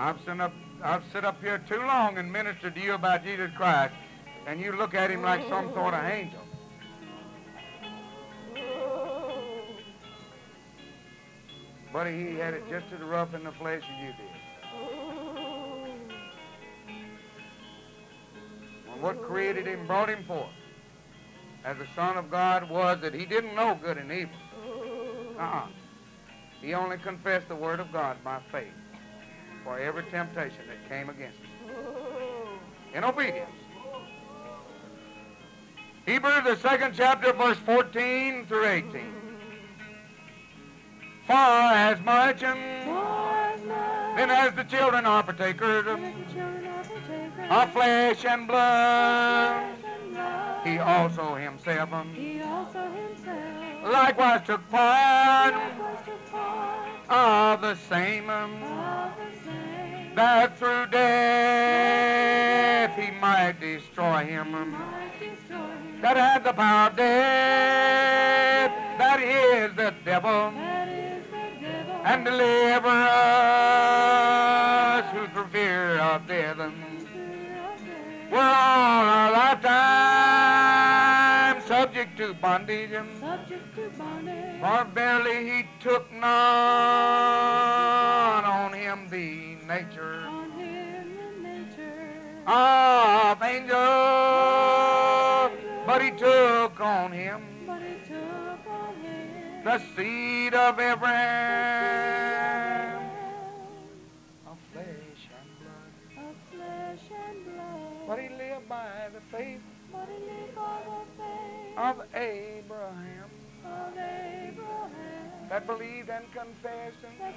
I've sit up here too long and ministered to you about Jesus Christ, and you look at him like some sort of angel. Buddy, he had it just as rough in the flesh as you did. And what created him, brought him forth as the Son of God was that he didn't know good and evil. He only confessed the Word of God by faith for every temptation that came against him. In obedience. Hebrews, the 2nd chapter, verse 14 through 18. For as much then as the children are partakers of flesh and blood, he also himself likewise took part of the same, that through death he might destroy him that had the power of death, that is the devil, and deliver us who through fear of death were all our lifetime subject to bondage. For verily he took not on him the nature of angels, but he took on him the seed of Abraham, of flesh and blood. But he lived by the faith of Abraham, that believed and confessed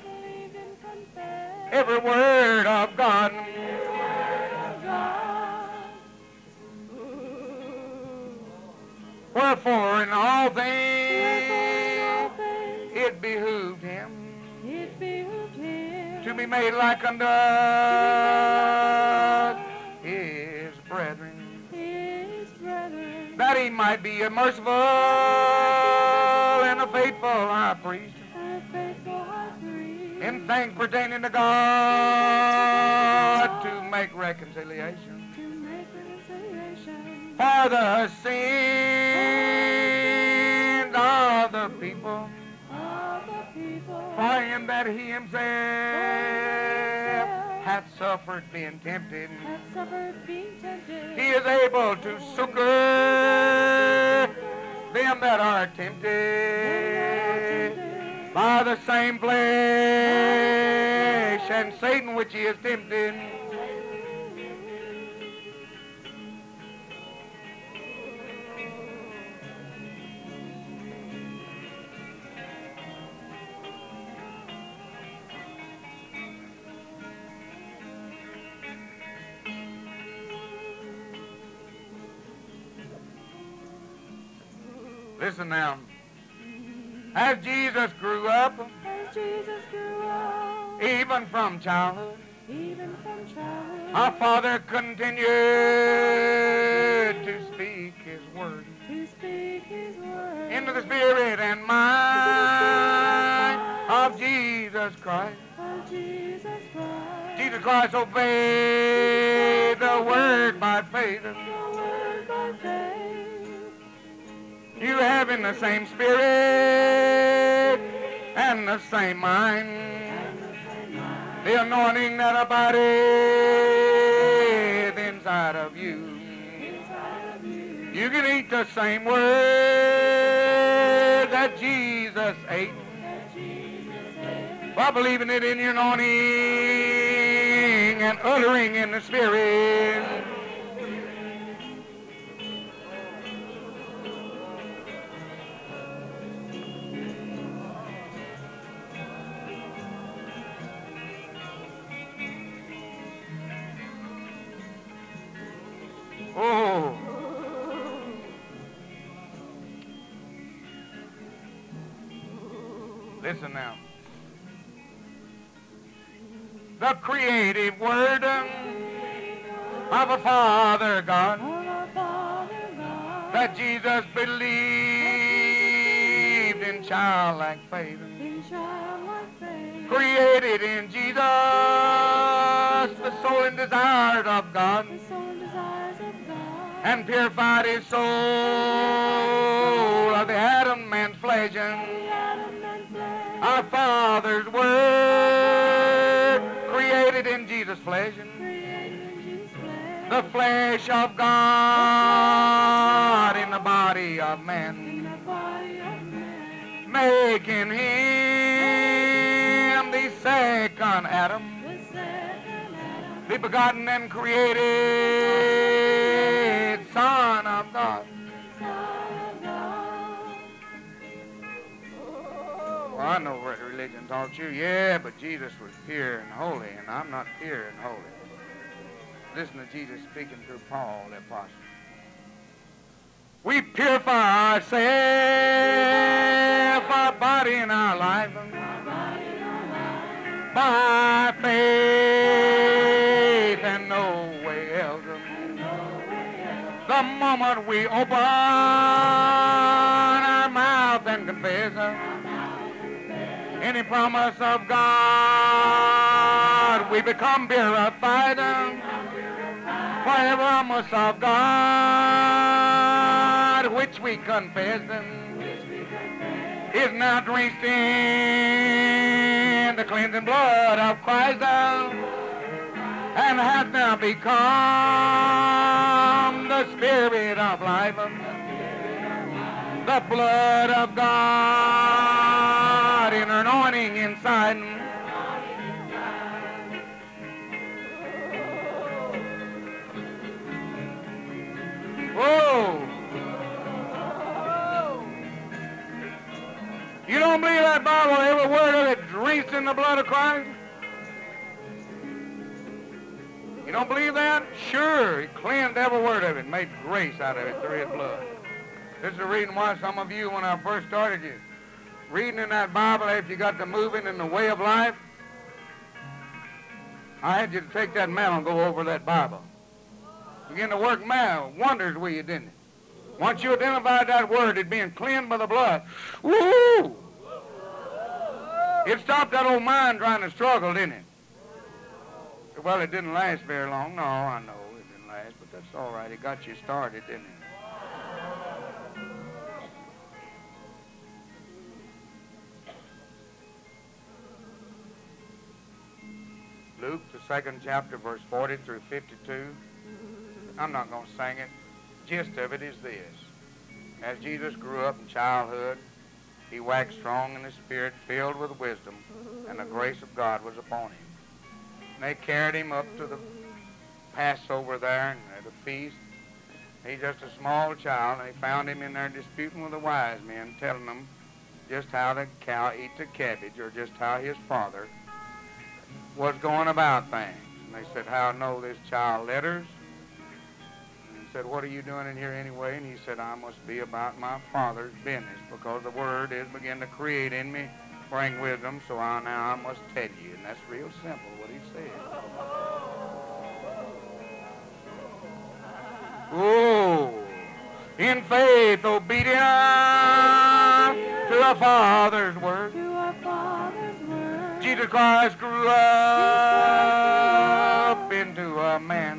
every word of God. Wherefore in all things it behooved him to be made like unto his brethren, that he might be a merciful and a faithful high priest, in things pertaining to God, to make reconciliation for the sins of the people, for him that he himself hath suffered being tempted, he is able to succor them that are tempted by the same flesh and Satan which he is tempted. Listen now. As Jesus grew up, even from childhood, our Father continued to speak His word into the spirit and mind of Jesus Christ. Jesus Christ obeyed the word by faith. You having the same spirit and the same mind, the anointing that abideth inside of you. You can eat the same word that Jesus ate by believing it in your anointing and uttering in the spirit. Oh. Listen now. The creative word of a Father God that Jesus believed in childlike faith, created in Jesus and desires of God, the soul and desires of God, and purified his soul of the Adam man's flesh and the Adam and flesh, our Father's Word, created in Jesus' flesh, created in Jesus' flesh, the flesh of God in the body of man, in the body of man, making him the second Adam, the second Adam, the begotten and created Son of God. Son of God. Well, I know what religion taught you. Yeah, but Jesus was pure and holy, and I'm not pure and holy. Listen to Jesus speaking through Paul, the apostle. We purify ourselves, our body and our life, by faith and no way else. The moment we open our mouth and confess any promise of God, we become purified. For every promise of God, which we confess, is now drenched in the cleansing blood of Christ, and hath now become the Spirit of life, the blood of God in anointing inside. Whoa! You don't believe that Bible, every word of it drenched in the blood of Christ? You don't believe that? Sure, he cleansed every word of it, made grace out of it through his blood. This is the reason why some of you, when I first started you, reading in that Bible after you got to moving in the way of life, I had you to take that mantle and go over that Bible. Begin to work wonders with you, didn't it? Once you identified that word, it being cleansed by the blood, woo! It stopped that old mind trying to struggle, didn't it? Well, it didn't last very long. No, I know it didn't last, but that's all right. It got you started, didn't it? Luke, the 2nd chapter, verse 40 through 52. I'm not going to sing it. Gist of it is this. As Jesus grew up in childhood, he waxed strong in the Spirit, filled with wisdom, and the grace of God was upon him. And they carried him up to the Passover there and at the feast. He's just a small child, and they found him in there disputing with the wise men, telling them just how the cow eats the cabbage, or just how his father was going about things. And they said, how know this child letters? And he said, what are you doing in here anyway? And he said, I must be about my Father's business, because the Word is beginning to create in me, bring wisdom, so now I must tell you. And that's real simple what he said. Oh, in faith, obedience to our Father's Word. Jesus Christ grew up into a man.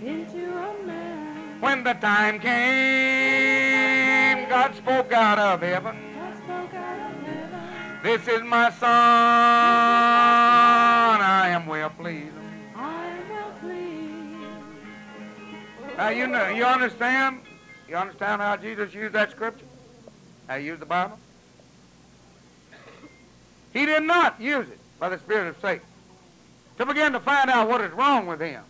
When the time came, God spoke out of heaven. This is my son, I am well pleased. Now you know, you understand? You understand how Jesus used that scripture? How he used the Bible? He did not use it by the Spirit of Satan to begin to find out what is wrong with him.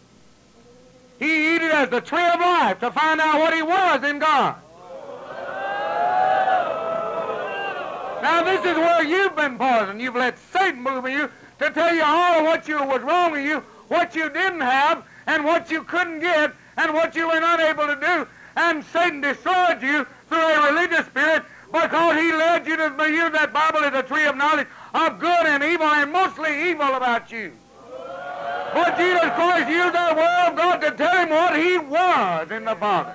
He used it as the tree of life to find out what he was in God. Now this is where you've been poisoned. You've let Satan move in you to tell you all of what was wrong with you, what you didn't have, and what you couldn't get, and what you were not able to do. And Satan destroyed you through a religious spirit, because he led you to believe that Bible is a tree of knowledge of good and evil, and mostly evil about you. But Jesus Christ used that word of God to tell him what he was in the Father.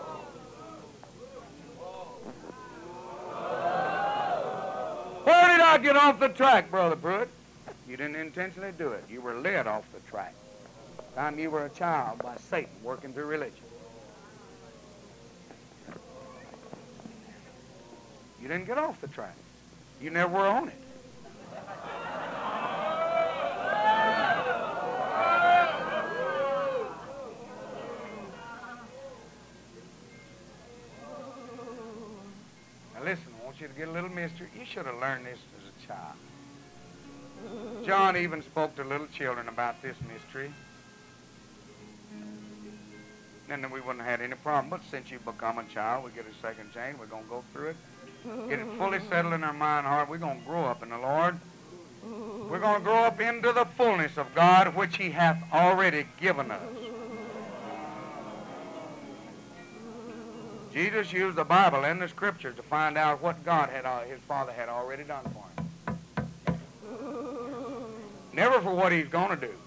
Where did I not get off the track, Brother Pruitt? You didn't intentionally do it. You were led off the track. Time you were a child by Satan working through religion. You didn't get off the track. You never were on it. Now listen, I want you to get a little mystery. You should have learned this as a child. John even spoke to little children about this mystery. And then we wouldn't have had any problem. But since you've become a child, we get a second chance. We're going to go through it. Get it fully settled in our mind and heart. We're going to grow up in the Lord. We're going to grow up into the fullness of God, which He hath already given us. Jesus used the Bible and the Scriptures to find out what God had, His Father had already done for Him. Never for what He's going to do.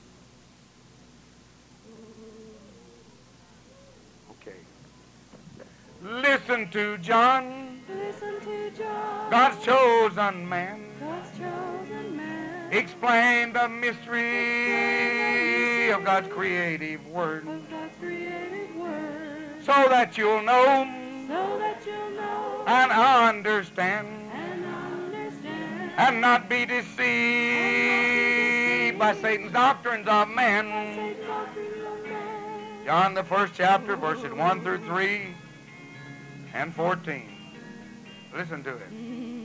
Okay. Listen to John. Listen to John. God's chosen man. God's chosen man. Explain the mystery of God's creative word. Of God's creative word. So that you'll know. So that you'll know. And understand. And understand. And not be deceived by Satan's doctrines of man. Satan's doctrines of man. John, the 1st chapter, verses 1 through 3 and 14. Listen to it.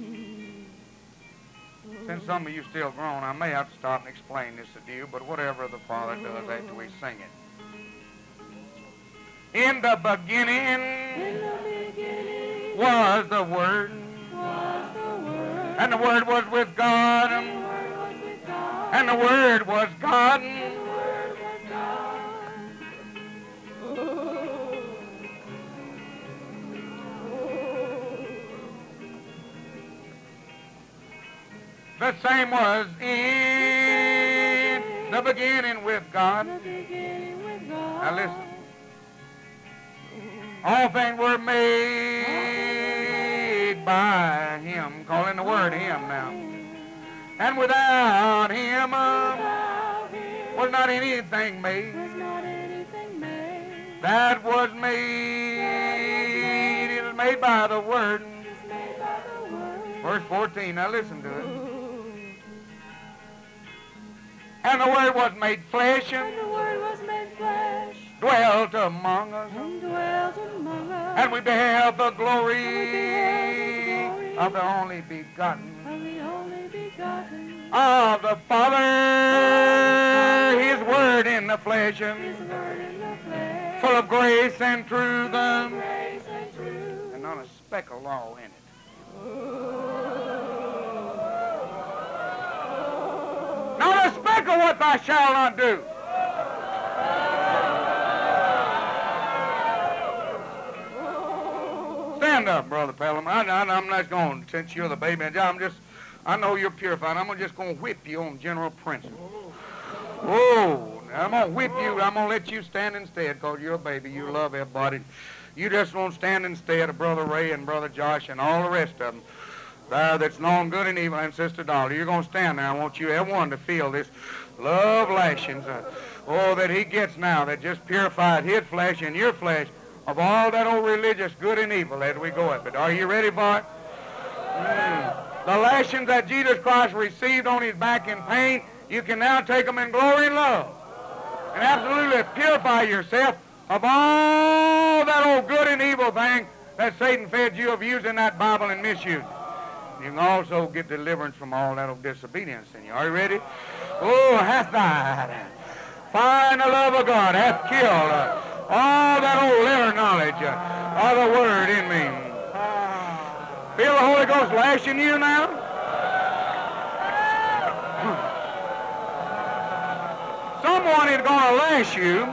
Since some of you still grown, I may have to stop and explain this to you, but whatever the Father does after we sing it. In the beginning was the Word, and the Word was with God, and the Word was God. The same was in the beginning with God. Now listen. All things were made by Him, calling the Word Him now. And without Him was not anything made that was made. It was made by the Word. Verse 14, now listen to it. And the Word was made flesh, And the Word was made flesh, dwelt among us, and dwelt among us, and we beheld the glory glory of the only begotten of the only begotten, of the Father, His Word in the flesh, His Word in the flesh, full of grace and truth, grace and truth. and not a speck of law in it. Not a speck of what thou shalt not do. Stand up, Brother Pelham. I'm not going, since you're the baby, I know you're purified. I'm just going to whip you on general principle. Oh, I'm going to whip you. I'm going to let you stand instead because you're a baby. You love everybody. You just won't stand instead of Brother Ray and Brother Josh and all the rest of them. That's known good and evil, and Sister Dolly. You're going to stand there. I want you, everyone, to feel this love lashings, that he gets now that just purified his flesh and your flesh of all that old religious good and evil as we go up it. Are you ready for it? The lashings that Jesus Christ received on his back in pain, you can now take them in glory and love and absolutely purify yourself of all that old good and evil thing that Satan fed you of using that Bible and misusing. You can also get deliverance from all that old disobedience in you. Are you ready? Oh, hath died. Find the love of God hath killed all that old error knowledge of the Word in me. Feel the Holy Ghost lashing you now? Someone is going to lash you.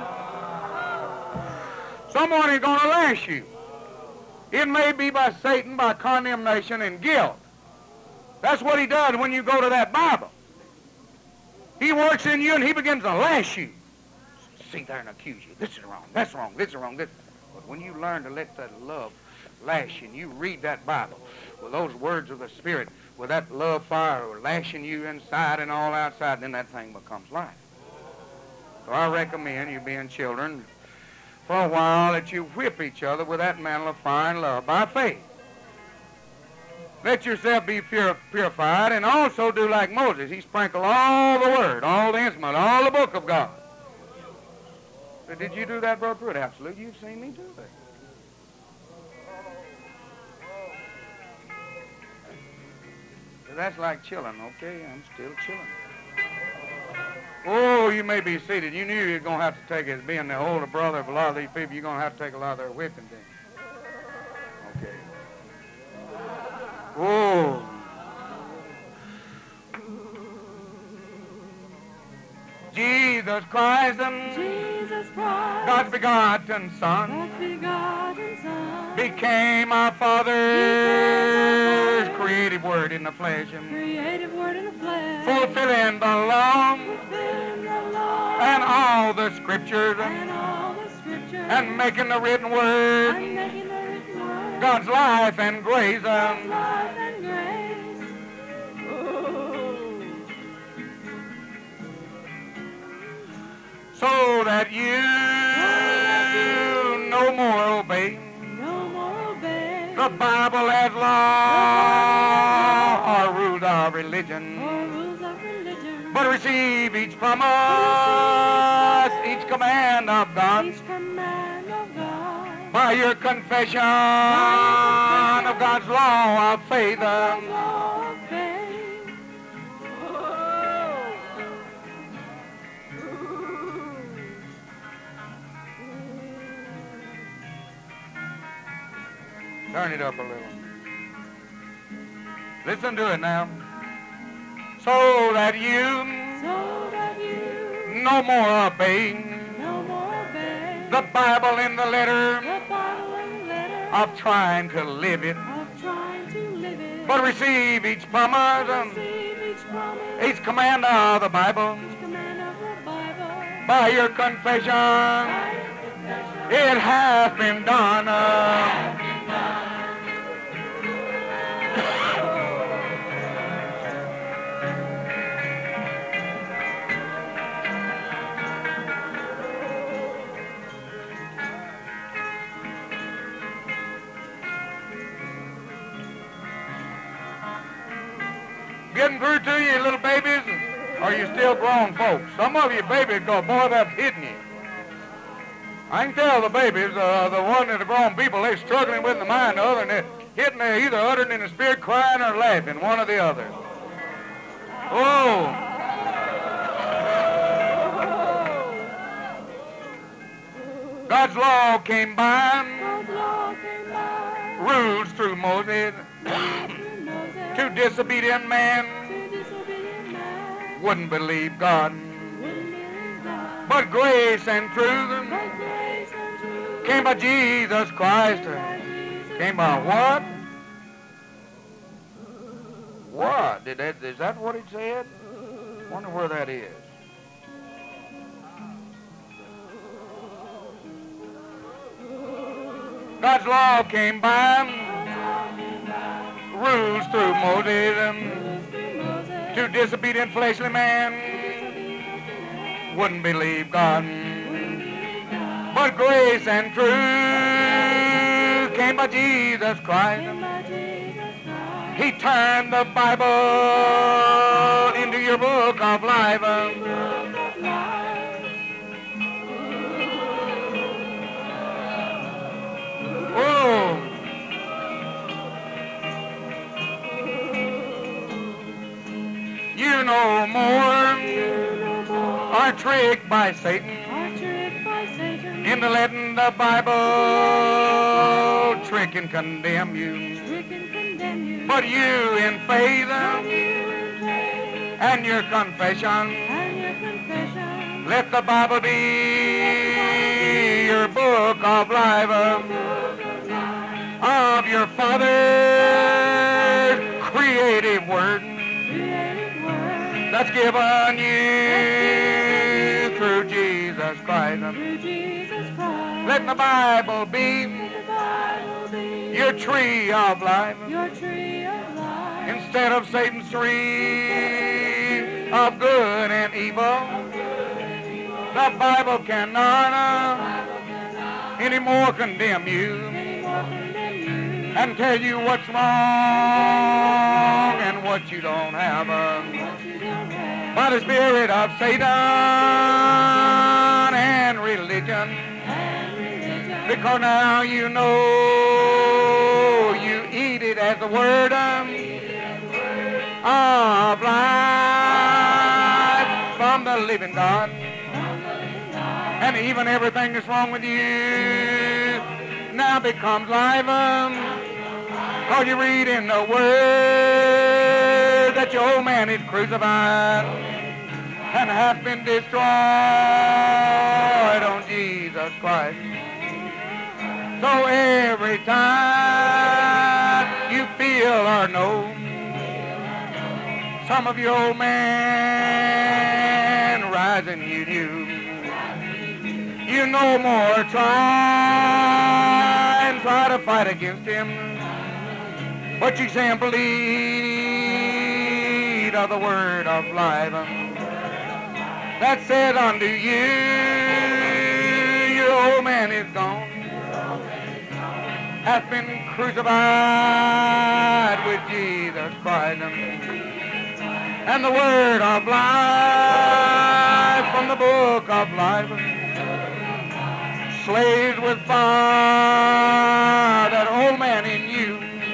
Someone is going to lash you. It may be by Satan, by condemnation and guilt. That's what he does when you go to that Bible. He works in you and he begins to lash you. Sit there and accuse you. This is wrong, that's wrong, this is wrong, this. But when you learn to let that love lash you and you read that Bible, with those words of the Spirit, with that love fire lashing you inside and all outside, then that thing becomes life. So I recommend you being children for a while that you whip each other with that mantle of fire and love by faith. Let yourself be purified, and also do like Moses. He sprinkled all the Word, all the instrument, all the book of God. But did you do that, Brother Pruitt? Absolutely. You've seen me do it. That's like chilling, okay? I'm still chilling. Oh, you may be seated. You knew you were going to have to take it. As being the older brother of a lot of these people, you're going to have to take a lot of their whipping then. Okay. Oh. Jesus Christ, God's begotten Son, became our Father's creative Word in the flesh, fulfilling the law and all the Scriptures, and making the written Word God's life and grace. So that you no more obey the Bible as law or rules of religion, but receive each promise, each command of God, by your confession of God's law of faith. Turn it up a little. Listen to it now. So that you no more obey the Bible in the letter of trying to live it, but receive each promise, each command of the Bible, by your confession. It has been done. Getting through to you, little babies, or are you still grown folks? Some of you babies go, boy, that's hitting you. I can tell the babies, the one that are grown people, they're struggling with the mind, the other, and they're hitting, they're either uttering in the spirit, crying, or laughing, one or the other. Oh. God's law came by, rules through Moses. To disobedient man wouldn't believe God, but grace and truth came by Jesus Christ. Came by what? What? Is that what it said? Wonder where that is. God's law came by, rules through Moses, to disobedient fleshly man wouldn't believe God, but grace and truth came by Jesus Christ. He turned the Bible into your book of life. Oh. You no more are tricked by Satan into letting the Bible trick and condemn you. But you in faith and your confession, let the Bible be your book of life, of your Father's creative Word that's given you through Jesus Christ. Let the Bible be will be your tree of life, your tree of life. instead of Satan's tree of good and evil. The Bible cannot anymore condemn you and tell you what's wrong and what you don't have. By the spirit of Satan and religion, because now you know you eat it as the word of life from the living God. And even everything that's wrong with you now becomes life. Because you read in the Word that your old man is crucified and hath been destroyed on Jesus Christ. So every time you feel or know some of your old man rising you no more try to fight against him, but you simply eat of the word of life that said unto you, your old man is gone, hath been crucified with Jesus Christ, and the word of life from the book of life slays with fire that old man in you.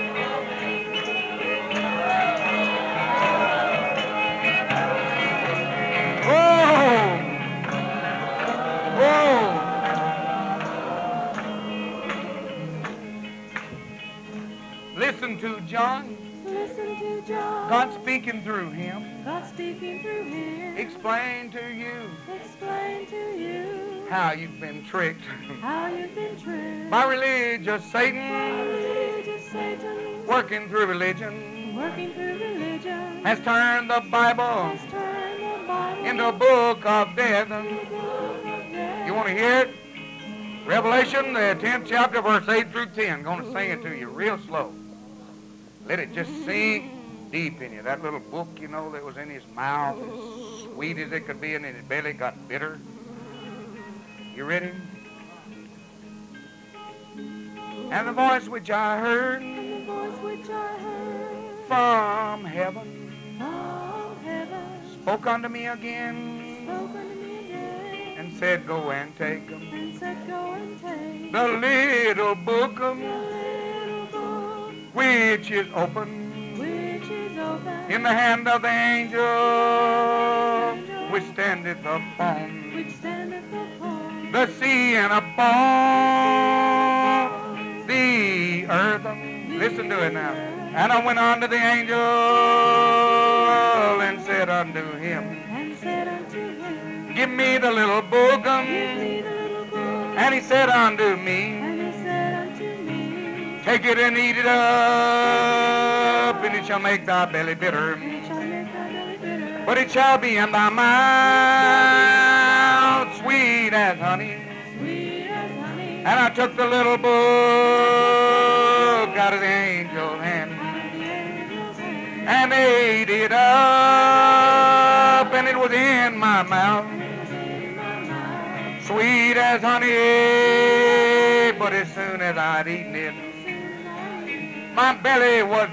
Listen to John. Listen to John. God speaking through him. God speaking through him. Explain to you. Explain to you How you've been tricked. how you've been tricked By religious Satan. by religious Satan. Working through religion. Working through religion. Has turned the Bible Has turned the Bible into a book of death. into a book of death. You want to hear it? Revelation, the 10th chapter, verse 8 through 10. Going to sing it to you real slow. Let it just sink deep in you. That little book, you know, that was in his mouth, as sweet as it could be, and in his belly got bitter. You ready? And the voice which I heard And the voice which I heard from heaven from heaven spoke unto me again spoke unto me again and said, go and take them. and said, go and take The little book the little book which is open which is open in the hand of the angel which standeth upon which standeth upon the sea and upon the earth. Listen to it now. And I went unto the angel and said unto him, and said unto him, give me the little book. give me the little book. And he said unto me, And he said unto me, take it and eat it up, and it shall make thy belly bitter. and it shall make thy belly bitter, But it shall be in thy mouth sweet as honey. sweet as honey. And I took the little book out of the angel's hand Out of the angel's hand, and ate it up, and it was in my mouth, and it was in my mouth. sweet as honey. But as soon as I'd eaten it, my belly was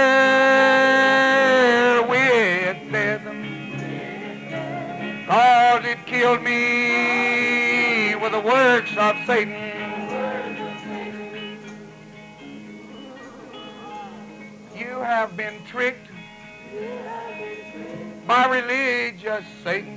bitter with death, 'cause it killed me with the works of Satan. You have been tricked by religious Satan,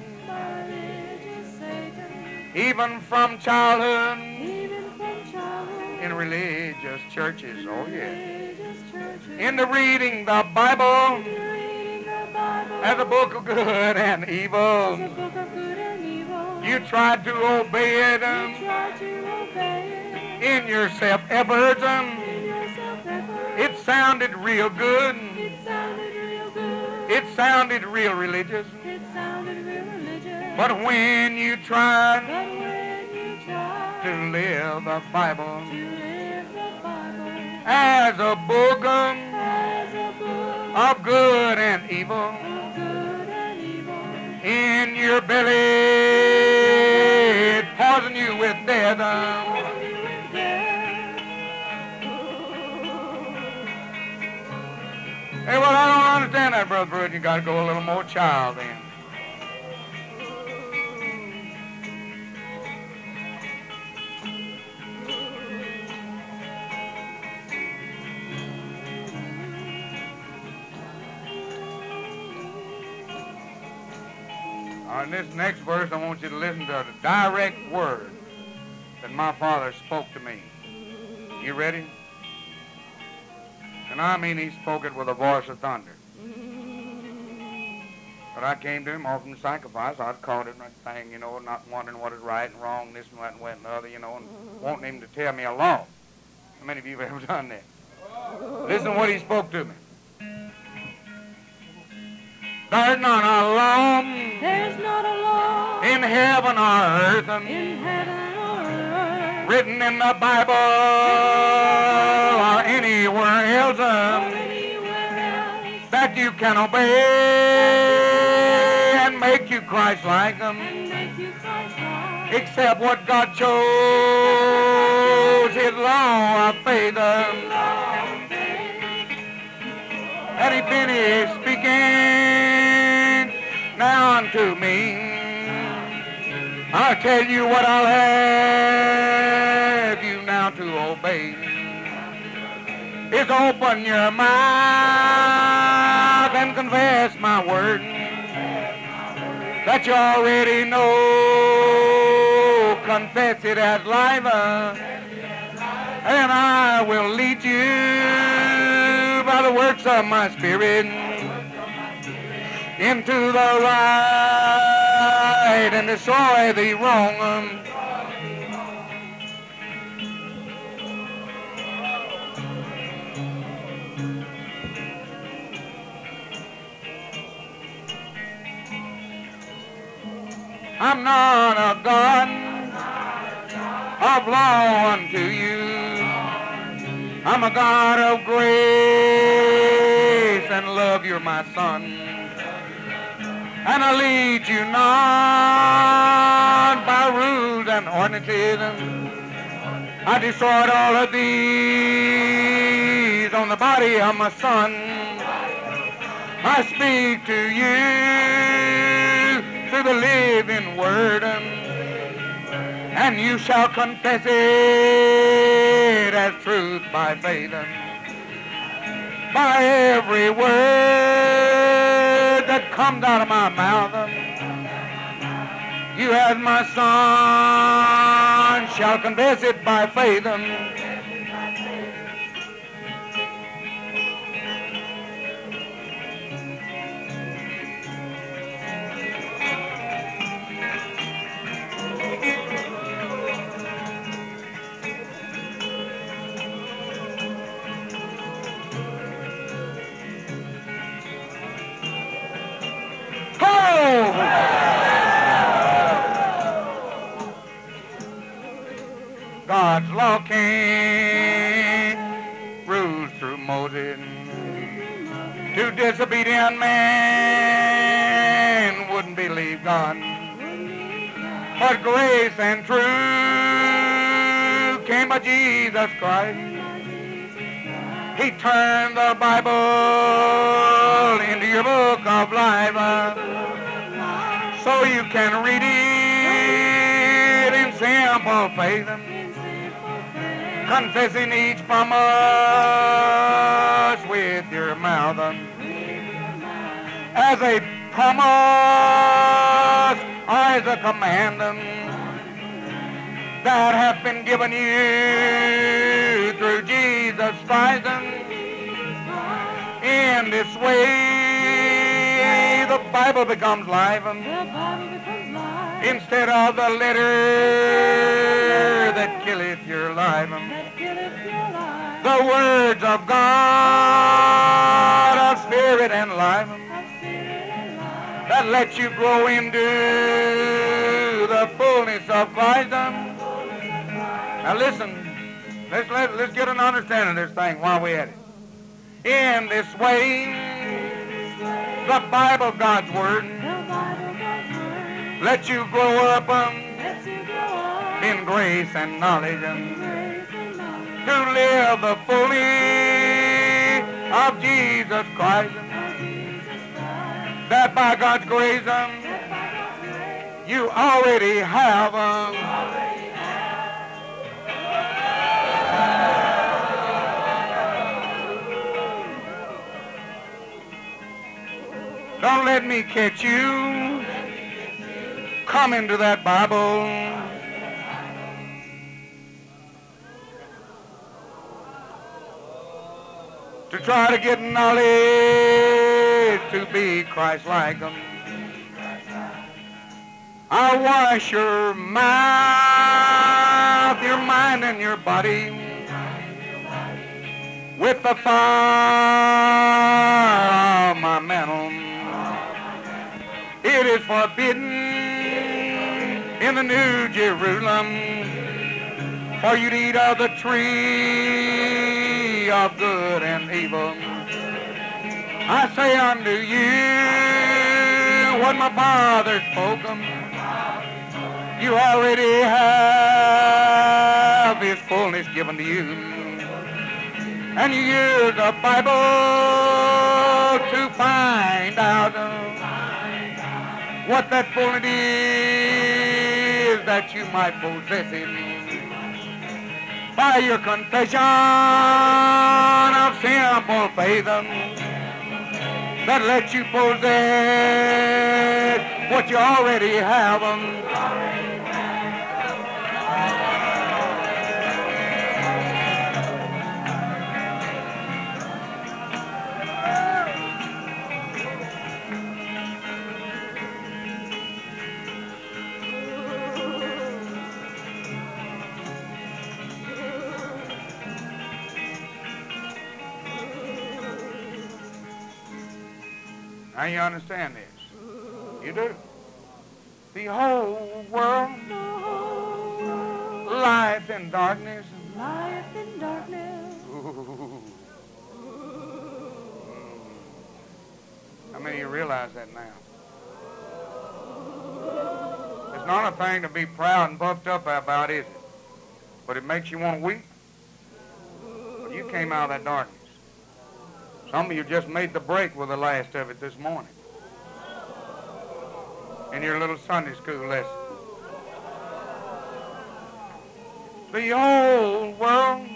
even from childhood Even from childhood, in religious churches. Oh, yeah. religious churches, In the reading the Bible reading the Bible as a book of good and as evil. a book of good and evil. You tried to obey it You try to obey it in your self-efforts. in your self-effort. It sounded real good. It sounded real good. It sounded real religious. It sounded real religious. But when you tried But when you try to live the Bible to live the Bible as a book as a book of good and evil of good and evil. in your belly, it poison you with death. Hey, well, I don't understand that, Brother Pruitt. You got to go a little more child then. In this next verse, I want you to listen to the direct word that my Father spoke to me. You ready? And I mean he spoke it with a voice of thunder. But I came to him offering sacrifice. I'd caught it and thing, you know, not wondering what is right and wrong, this and that and that and the other, you know, and wanting him to tell me a law. How many of you have ever done that? Listen to what he spoke to me. There's not a law There's not a law in heaven or earth in heaven or earth written in the Bible or anywhere else or anywhere else that you can obey and make you Christ-like and make you Christ-like. except what God chose, His law of faith. And He finished speaking now unto me. I'll tell you what I'll have you now to obey. Is open your mouth and confess my word that you already know. Confess it as life, and I will lead you by the works of my Spirit into the right and destroy the wrong. I'm not a God of law unto you. I'm a God of grace and love. You're my son. And I lead you not by rules and ordinances. I destroyed all of these on the body of my son. I speak to you through the living word, and you shall confess it as truth by faith. By every word that comes out of my mouth, you as my son shall confess it by faith. God's law came, rules through Moses. To disobedient man wouldn't believe God. But grace and truth came by Jesus Christ. He turned the Bible into your book of life, so you can read it in simple faith, confessing each promise with your mouth as a promise or as a command that hath been given you through Jesus Christ. In this way, the Bible becomes life instead of the letter that killeth your life. The words of God are spirit and life that lets you grow into the fullness of Christ. Now listen, Let's get an understanding of this thing while we're at it. In this way, the Bible, God's Word, let you grow up in grace and knowledge, and to live the fully of Jesus Christ, that by God's grace you already have. Don't let me catch you come into that Bible to try to get knowledge to be Christ-like. I'll wash your mouth, your mind, and your body with the fire of my mantle. It is forbidden in the New Jerusalem for you to eat of the tree of good and evil. I say unto you what my Father spoke. You already have His fullness given to you. And you use the Bible to find out what that fullness is that you might possess it by your confession of simple faith that lets you possess what you already have. Now you understand this. You do. The whole world lieth in darkness. Ooh. How many of you realize that now? It's not a thing to be proud and puffed up about, is it? But it makes you want to weep. Well, you came out of that darkness. Some of you just made the break with the last of it this morning in your little Sunday school lesson. The whole world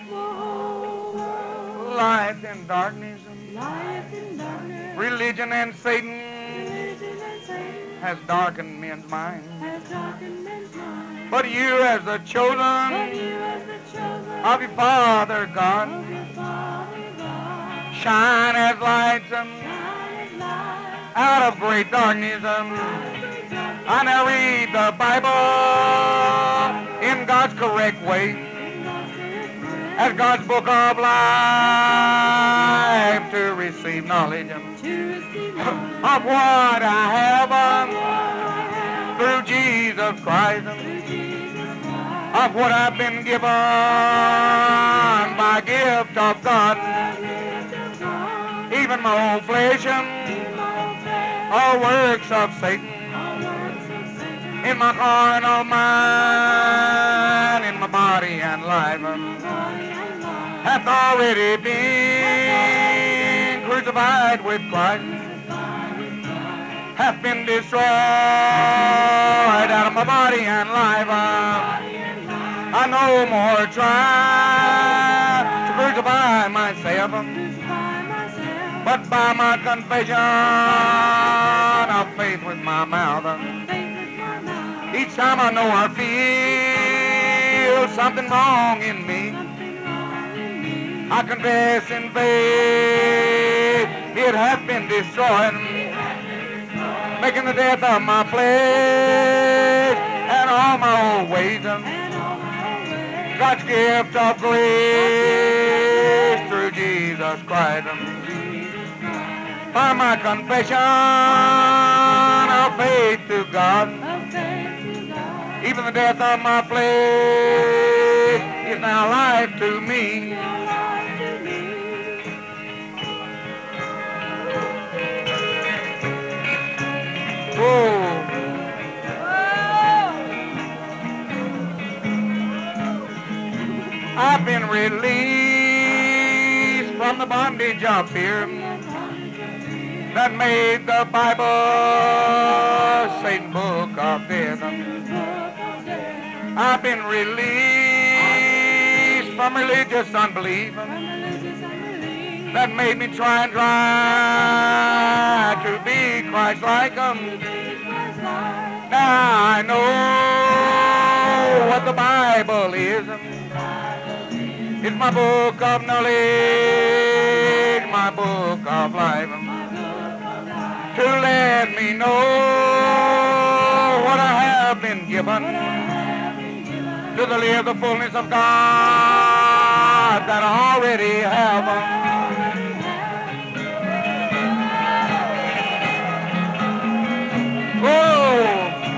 lieth in darkness. Religion and Satan has darkened men's minds. But you as the chosen of your Father God, shine as lights out of great darkness. I now read the Bible in God's correct way, as God's book of life, to receive knowledge of what I have through Jesus Christ, of what I've been given by gift of God. Even my own flesh, all works of Satan, in my carnal mind, in my body and life, hath already been crucified with Christ, hath been destroyed out of my body and life. I no more try to crucify myself, but by my confession of faith with my mouth, each time I know I feel something wrong in me, I confess in faith it hath been destroyed, making the death of my flesh and all my old ways God's gift of grace through Jesus Christ. By my confession of faith to God, even the death of my flesh is now life to me. Oh, I've been released from the bondage of fear that made the Bible Satan's book of death. I've been released from religious unbelief that made me try to be Christ-like. Now I know what the Bible is. It's my book of knowledge, my book of life, to let me know what I have been given, to live the fullness of God that I already have. Oh!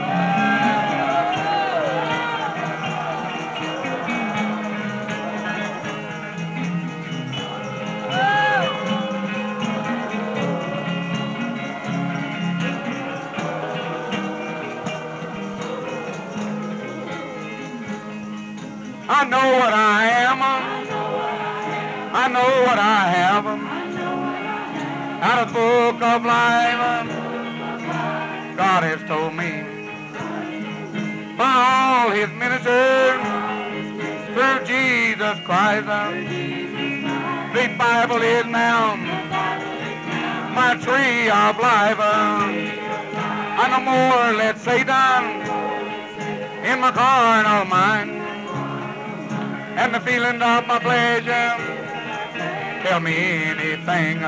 I know what I am. I know what I have. Out of the book of life, God has told me. By all his ministers, through Jesus Christ, the Bible is now my tree of life. I no more let Satan in my carnal mind, and the feeling of my pleasure tell me anything.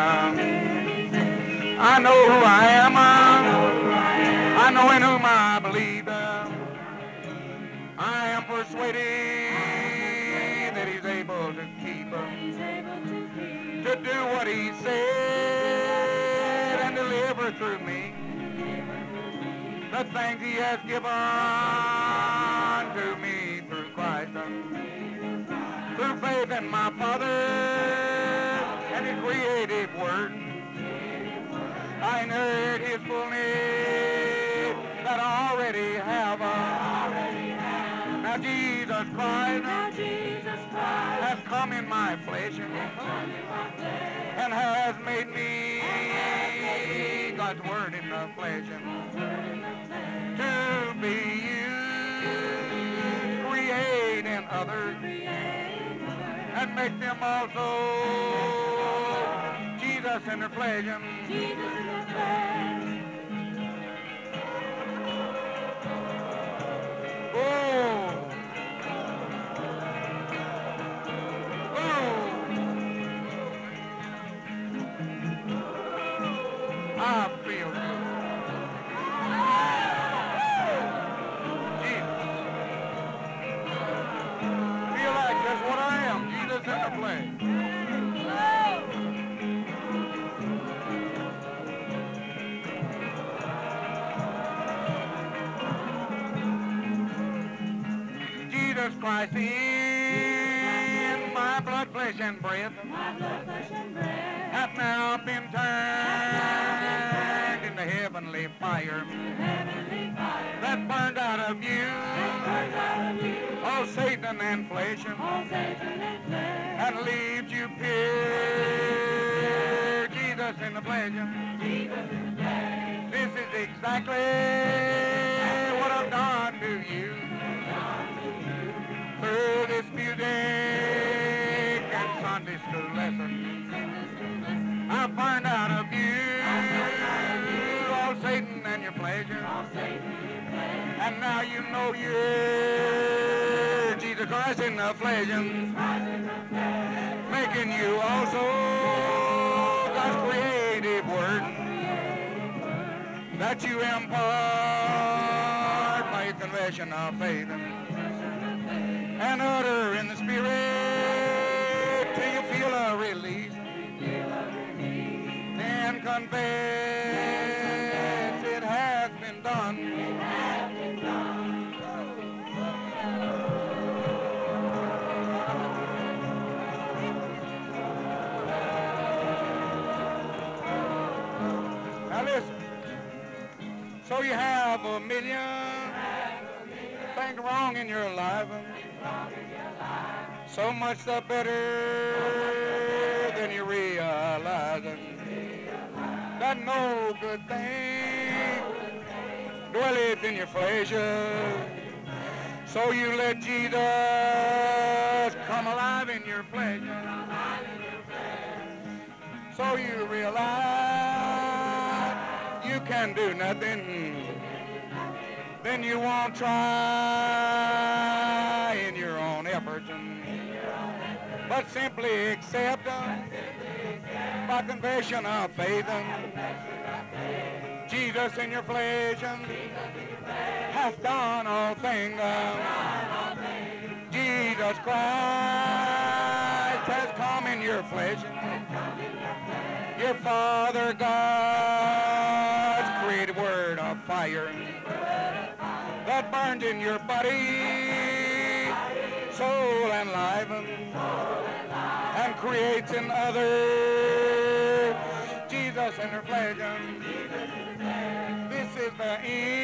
I know who I am. I know in whom I believe. I am persuaded that he's able to keep, to do what he said and deliver through me the things he has given to me through Christ. Through faith in my Father and his creative word, I inherit his fullness that I already have. Now Jesus Christ has come in my flesh and has made me God's word in the flesh to be used, create in others, and make them also Jesus in their flesh. Oh. Oh. I feel good. Jesus. Feel like that's what I am. Jesus in the flesh. Jesus Christ in my blood, flesh, and breath hath now been turned into heavenly fire that burned out of you all Satan and flesh and leaves you pure. Jesus in the flesh. This is exactly what I've done to you. Through this music and Sunday school lesson, I find out of you all Satan and your pleasure, and now you know you're Jesus Christ in the flesh, making you also God's creative word that you impart by your confession of faith and utter in the Spirit till you feel a release. Then confess it has been done. Now listen. So you have a million things wrong in your life. So much the better than you realizing. That no good thing dwelleth in your flesh. So you let Jesus come alive in your flesh. So you realize you can do nothing. Then you won't try in your own efforts, but simply accept by confession of faith. Jesus in your flesh hath done all things. Jesus Christ has come in your flesh. Your Father God's created word of fire that burns in your body, soul and life, and creates in others Jesus in their flesh. This is the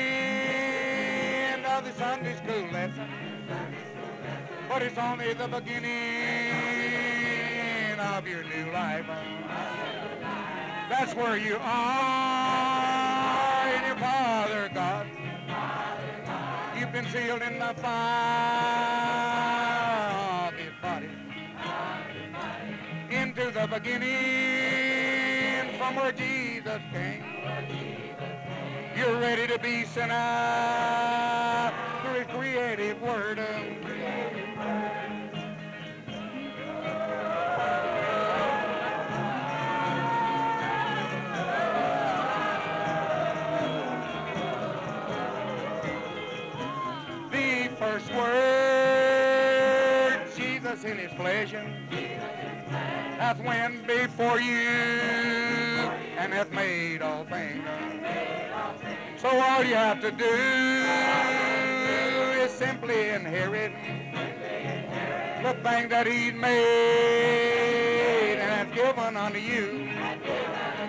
end of the Sunday school lesson, but it's only the beginning of your new life. That's where you are in your Father God. You've been sealed in the fire of His body. Into the beginning from where Jesus came. You're ready to be sent out through His creative word. First word, Jesus in His flesh, hath went before you and hath made all things. So all you have to do is simply inherit the thing that He's made and hath given unto you.